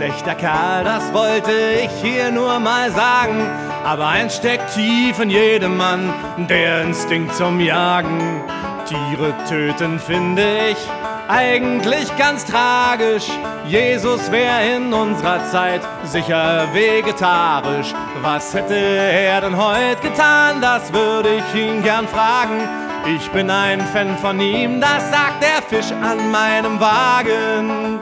schlechter Kerl, das wollte ich hier nur mal sagen. Aber eins steckt tief in jedem Mann, der Instinkt zum Jagen. Tiere töten finde ich eigentlich ganz tragisch. Jesus wär in unserer Zeit sicher vegetarisch. Was hätte er denn heute getan? Das würde ich ihn gern fragen. Ich bin ein Fan von ihm, das sagt der Fisch an meinem Wagen.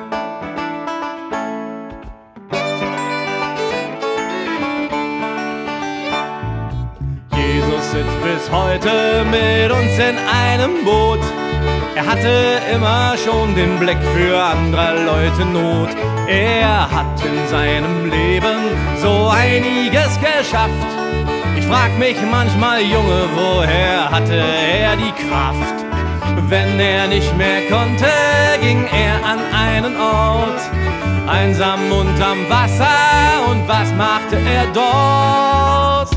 Jesus sitzt bis heute mit uns in einem Boot. Er hatte immer schon den Blick für anderer Leute Not. Er hat in seinem Leben so einiges geschafft. Ich frag mich manchmal, Junge, woher hatte er die Kraft? Wenn er nicht mehr konnte, ging er an einen Ort, einsam unterm Wasser, und was machte er dort?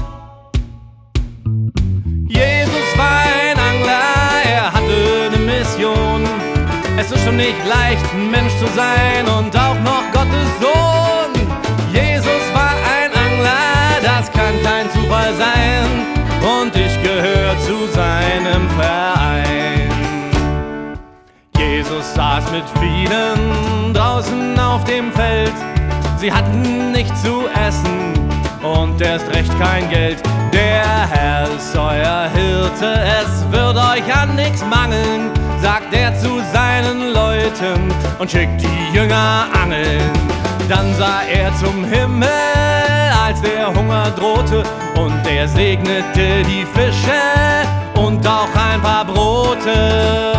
Jesus war ein Angler, er hatte eine Mission. Es ist schon nicht leicht, ein Mensch zu sein und auch noch Gottes Sohn. Jesus war ein Angler, das kann kein Zufall sein, und ich gehöre zu seinem Verein. Jesus saß mit vielen draußen auf dem Feld. Sie hatten nichts zu essen und erst recht kein Geld. Der Herr ist euer Hirte, es wird euch an nichts mangeln, sagt er zu seinen Leuten und schickt die Jünger angeln. Dann sah er zum Himmel, als der Hunger drohte, und er segnete die Fische und auch ein paar Brote.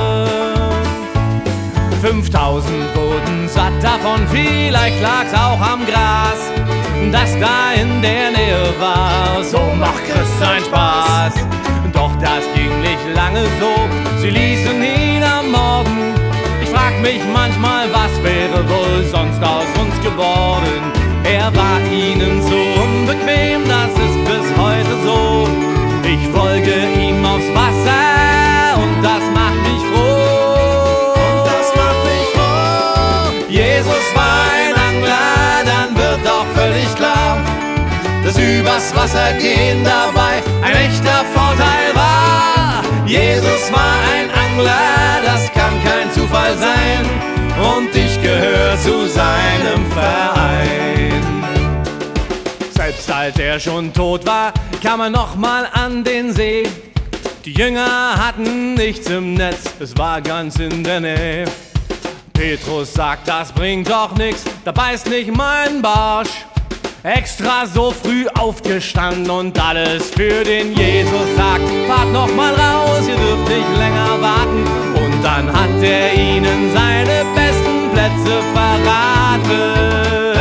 5000 wurden satt davon, vielleicht lag's auch am Gras, das da in der Nähe war. So macht Christ seinen Spaß. Doch das ging nicht lange so, sie ließen ihn ermorden. Ich frag mich manchmal, was wäre wohl sonst aus uns geworden? Er war ihnen so unbequem, das ist bis heute so. Ich folge ihm aufs Wasser und das macht mich froh. Und das macht mich froh. Jesus war ein Angler, dann wird doch völlig klar, dass übers Wasser gehen dabei ein echter Vorteil war. Jesus war ein Angler, das kann kein Zufall sein, und ich gehöre zu seinem Verein. Selbst als er schon tot war, kam er noch mal an den See. Die Jünger hatten nichts im Netz, es war ganz in der Nähe. Petrus sagt, das bringt doch nix, da beißt nicht mein Barsch. Extra so früh aufgestanden und alles für den Jesus, sagt, fahrt noch mal raus, ihr dürft nicht länger warten. Und dann hat er ihnen seine besten Plätze verraten.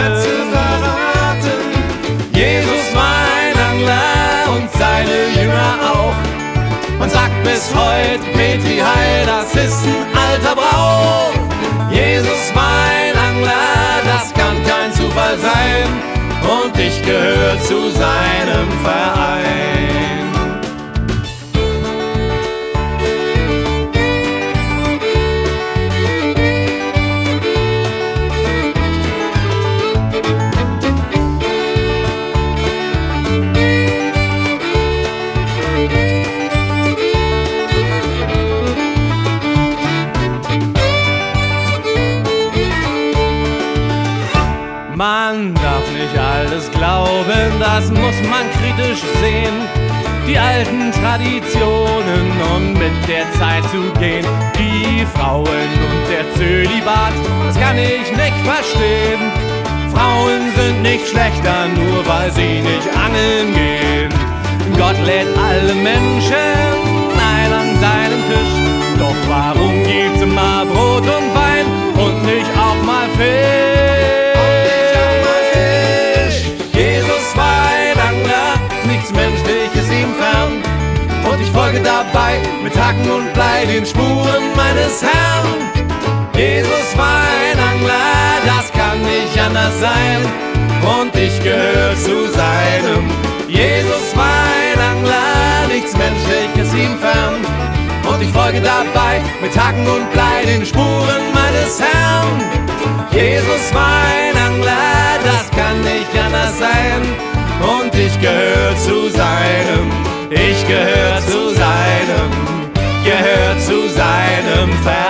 Jesus war ein Angler und seine Jünger auch. Man sagt bis heute, Petri Heil, das ist ein alter Brauch. Jesus war ein Angler, das kann kein Zufall sein, und ich gehöre zu seinem Verein. Man darf nicht alles glauben, das muss man kritisch sehen. Die alten Traditionen und mit der Zeit zu gehen. Die Frauen und der Zölibat, das kann ich nicht verstehen. Frauen sind nicht schlechter, nur weil sie nicht angeln gehen. Gott lädt alle Menschen ein an seinen Tisch. Doch warum gibt's immer Brot und Wein und nicht auch mal Fisch? Menschliches ihm fern, und ich folge dabei mit Hacken und Blei den Spuren meines Herrn. Jesus war ein Angler, das kann nicht anders sein, und ich gehöre zu seinem. Jesus war ein Angler, nichts Menschliches ihm fern, und ich folge dabei mit Hacken und Blei den Spuren meines Herrn. Jesus war ein Angler, jedem Feld.